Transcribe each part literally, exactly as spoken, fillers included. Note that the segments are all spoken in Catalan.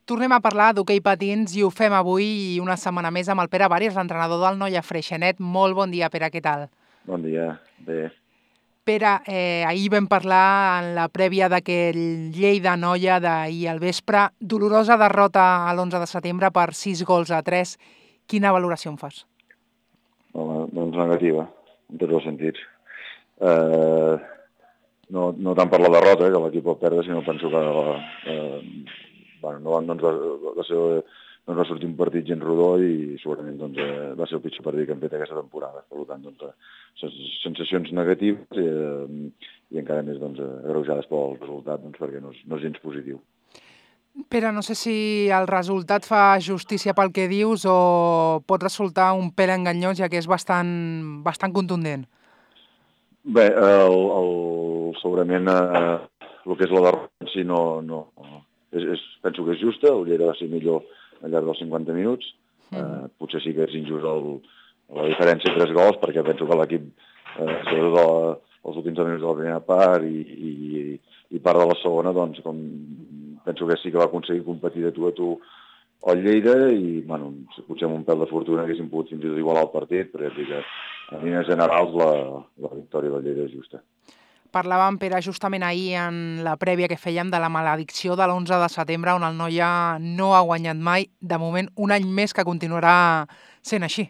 Tornem a parlar d'hoquei patins i ho fem avui una setmana més amb el Pere Varis, l'entrenador del Noia Freixenet. Molt bon dia, Pere, què tal? Bon dia, bé. Pere, eh, ahir vam parlar en la prèvia d'aquell Lleida-Noia d'ahir al vespre. Dolorosa derrota a l'onze de setembre per sis gols a tres. Quina valoració en fas? Home, doncs negativa, en tots els sentits. Eh, no, no tant per la derrota, que l'equip pot perdre, sinó penso que eh, bueno, no, no, ens va, va ser, no ens va sortir un partit gens rodó i segurament doncs, eh, va ser el pitjor partit que hem fet aquesta temporada. Per tant, doncs, eh, sensacions negatives i, eh, i encara més doncs, agreujades pel resultat, doncs, perquè no és, no és gens positiu. Pere, no sé si el resultat fa justícia pel que dius o pot resultar un pèl enganyós, ja que és bastant, bastant contundent. Bé, el, el, segurament eh, el que és la derrota en si no, no, és, és, penso que és justa, el Lleida va ser millor al llarg dels cinquanta minuts, eh, mm. potser sí que és injust el, la diferència de tres gols, perquè penso que l'equip, eh, sobretot la, els últims minuts de la primera part i, i, i part de la segona, doncs com penso que sí que va aconseguir competir de tu a tu al Lleida i, bueno, potser amb un pèl de fortuna haguéssim pogut fins i tot igualar el partit, però ja dic que en línies generals la, la victòria del Lleida és justa. Parlàvem, Pere, justament ahir en la prèvia que fèiem de la maledicció de l'onze de setembre, on el Noia no ha guanyat mai, de moment un any més que continuarà sent així.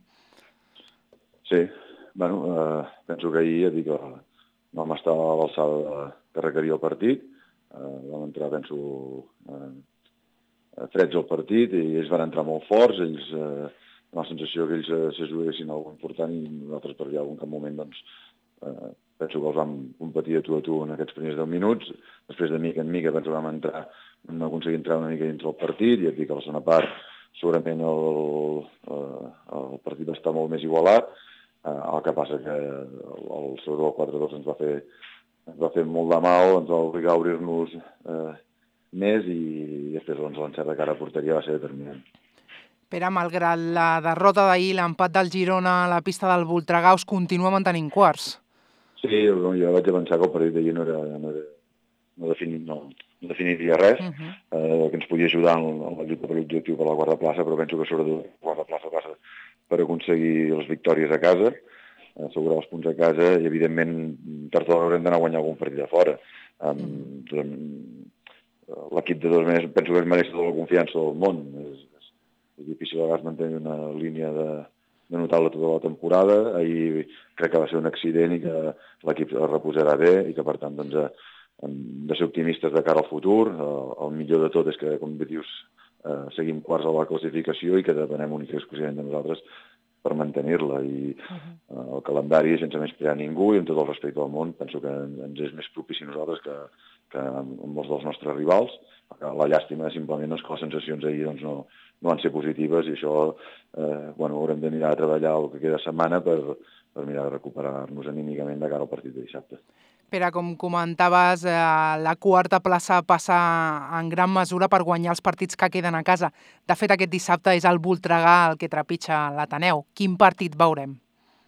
Sí, bueno, eh, penso que ahir ja dic que vam estar a l'alçada que requeria el partit, eh, vam entrar, penso, eh, freds al partit i ells van entrar molt forts, ells eh, la sensació que ells eh, se juguessin alguna important i nosaltres per allà en cap moment doncs eh, penso que els vam competir a tu a tu en aquests primers deu minuts, després de mica en mica penso que vam entrar, vam aconseguir entrar una mica dintre el partit i et dic que a la segona part segurament el, el, el partit va estar molt més igualat, eh, el que passa que el, el sobretot el quatre dos ens va fer ens va fer molt de mal, ens va obligar a obrir-nos eh, més i després doncs, l'encert de cara a porteria va ser determinant. Pere, malgrat la derrota d'ahir, l'empat del Girona a la pista del Voltregà us continua mantenint quarts. Sí, jo, jo vaig avançar que el partit d'ahir no, era, no, era, no, defini, no, no definiria res, uh -huh. eh, que ens podia ajudar en, en la lluita per l'objectiu per la quarta plaça, però penso que sobretot la quarta plaça passa per aconseguir les victòries a casa, assegurar els punts a casa i, evidentment, tard o d'hora haurem d'anar a guanyar algun partit de fora. Um, uh -huh. L'equip de dos mesos penso que es mereix tota la confiança del món. És, és, és difícil a vegades mantenir una línia de, de notable tota la temporada. Ahir crec que va ser un accident i que l'equip es reposarà bé i que, per tant, doncs, hem de ser optimistes de cara al futur. El, el millor de tot és que, com bé dius, eh, seguim quarts a la classificació i que depenem únic i exclusivament de nosaltres per mantenir-la. I uh, el calendari, sense més crear ningú i amb tot el respecte del món, penso que ens és més propici a nosaltres que, que amb molts dels nostres rivals. La llàstima simplement és que les sensacions ahir doncs, no, no van ser positives i això eh, bueno, haurem de mirar a treballar el que queda setmana per, per mirar de recuperar-nos anímicament de cara al partit de dissabte. Pere, com comentaves, eh, la quarta plaça passa en gran mesura per guanyar els partits que queden a casa. De fet, aquest dissabte és el Voltregà el que trepitja l'Ateneu. Quin partit veurem?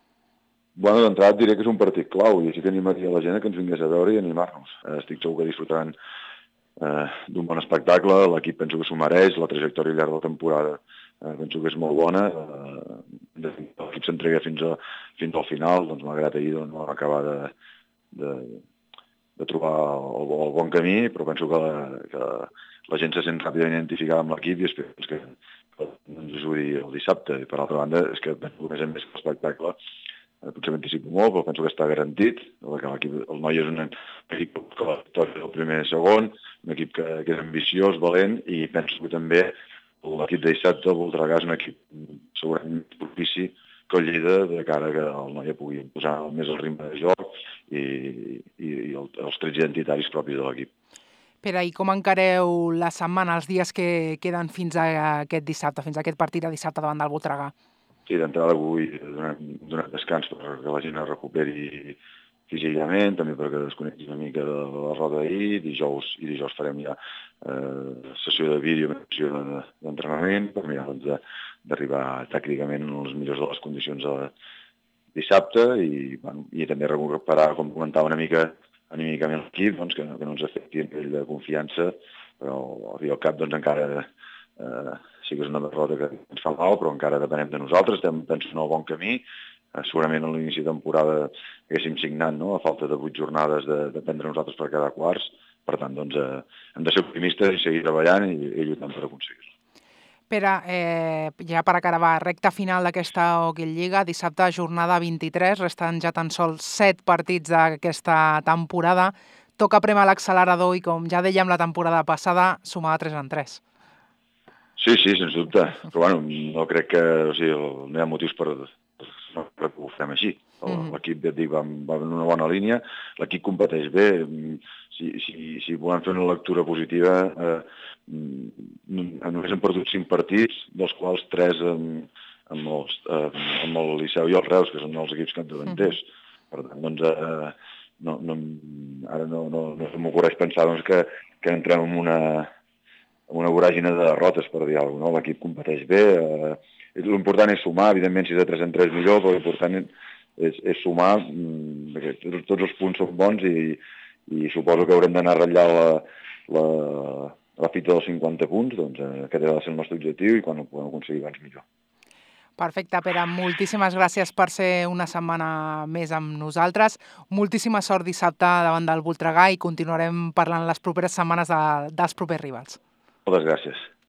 Bueno, d'entrada diré que és un partit clau i així que animaria la gent que ens vingués a veure i animar-nos. Eh, estic segur que disfrutaran eh, d'un bon espectacle, l'equip penso que s'ho mereix, la trajectòria al llarg de la temporada eh, penso que és molt bona, eh, l'equip s'entrega fins, a, fins al final, doncs malgrat ahir doncs, no va acabar de, de, de trobar el, el bon camí, però penso que la, que la gent se sent ràpidament identificada amb l'equip i espero que, que ens ajudi el dissabte. I per altra banda, és que penso que més en més que l'espectacle potser m'anticipo molt, però penso que està garantit. El Noia és un equip que la victòria del primer i segon, un equip que, que és ambiciós, valent, i penso que també l'equip de dissabte, el Voltregà, és un equip segurament propici que el Lleida, de cara que el Noia pugui posar més el ritme de joc i, i, i el, els trets identitaris propis de l'equip. Pere, i com encareu la setmana, els dies que queden fins a aquest dissabte, fins a aquest partit de dissabte davant del Voltregà? Sí, d'entrada vull donar, donar descans perquè la gent es recuperi físicament, també perquè desconnecti una mica de la roda d'ahir, dijous i dijous farem ja eh, sessió de vídeo, sessió d'entrenament, per mirar doncs, d'arribar tècnicament en les millors de les condicions de dissabte i, bueno, i també recuperar, com comentava una mica anímicament l'equip, doncs, que, que no ens afecti a nivell de confiança, però al cap doncs, encara eh, sí que és una derrota que ens fa mal, però encara depenem de nosaltres, estem, penso, en el bon camí. Eh, segurament a l'inici de temporada haguéssim signat, no?, a falta de vuit jornades de, de prendre nosaltres per cada quarts. Per tant, doncs, eh, hem de ser optimistes i seguir treballant i, i lluitant per aconseguir-ho. Pere, eh, ja per acabar, recta final d'aquesta Hockey Lliga, dissabte jornada vint-i-tres, resten ja tan sols set partits d'aquesta temporada. Toca prémer l'accelerador i, com ja dèiem la temporada passada, sumar de tres en tres. Sí, sí, sens dubte. Però bueno, no crec que, o sigui, no hi ha motius per, per, per que ho fem així. Mm-hmm. L'equip, ja et dic, va, va en una bona línia, l'equip competeix bé. Si, si, si volem fer una lectura positiva, eh, només hem perdut cinc partits, dels quals tres amb, amb, els, eh, amb el Liceu i el Reus, que són els equips capdavanters. Mm-hmm. Per tant, doncs, eh, no, no, ara no, no, no m'ocorreix pensar doncs, que, que entrem en una amb una voràgina de derrotes, per dir alguna cosa, no? L'equip competeix bé, eh, l'important és sumar, evidentment si és de tres en tres millor, però l'important és, és sumar, perquè tots, tots els punts són bons i, i suposo que haurem d'anar a ratllar la, la, la fita dels cinquanta punts, doncs eh, aquest ha de ser el nostre objectiu i quan ho podem aconseguir abans millor. Perfecte, Pere, moltíssimes gràcies per ser una setmana més amb nosaltres. Moltíssima sort dissabte davant del Voltregà i continuarem parlant les properes setmanes de, dels propers rivals. Moltes gràcies.